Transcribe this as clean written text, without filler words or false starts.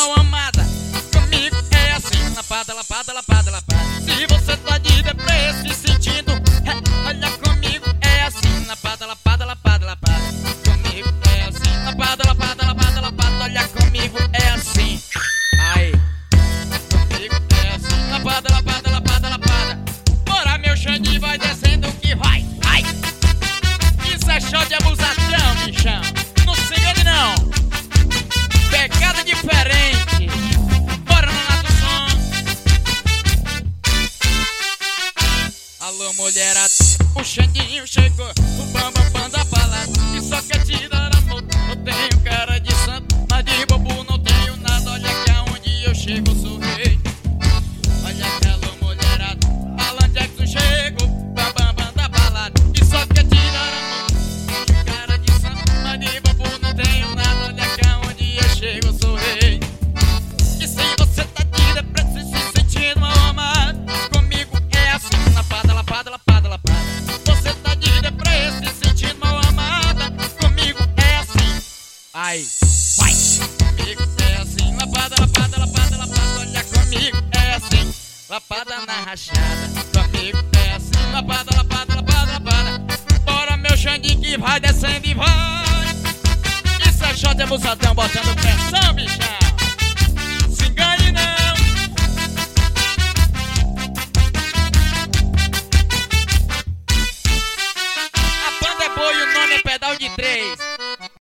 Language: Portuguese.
mal amada. Comigo é assim, lapada, lapada, lapada, lapada. Se você tá de deprê se sentindo, olha comigo é assim, lapada, lapada, lapada, lapada. Comigo é assim, lapada, lapada, lapada, lapada. Olha comigo é assim. Ai, comigo é assim, lapada, lapada, lapada, lapada. Bora meu Xande, vai descendo que vai, ai. Isso é show de abusadão, bichão. Não se engane não. Pegada diferente. Bora no Nato Som. Alô mulherada, o Xandinho chegou, o bambam da balada, e só quer tirar amor. Eu tenho cara de santo, mas de bobo não tenho nada. Olha que aonde eu chego eu sou rei. Olha que alô mulherada, Alan Jackson chegou, bambam da balada, e só quer tirar amor. Tenho cara de santo, mas de bobo não tenho nada. Olha que aonde eu chego eu sou rei. E se você tá de depressa se sentindo mal amado, comigo é assim, lapada, lapada, lapada, lapada. Você tá de depressa se sentindo mal amada, comigo é assim. Ai, vai! Comigo é assim, lapada, lapada, lapada, lapada. Olha comigo é assim, lapada na rachada. Comigo é assim, lapada, lapada, lapada, lapada. Bora meu Xande que vai descendo e vai. Isso é shot abusadão botando pressão, bichão. Se engane não. A banda é boa e o nome é Pedal de 3.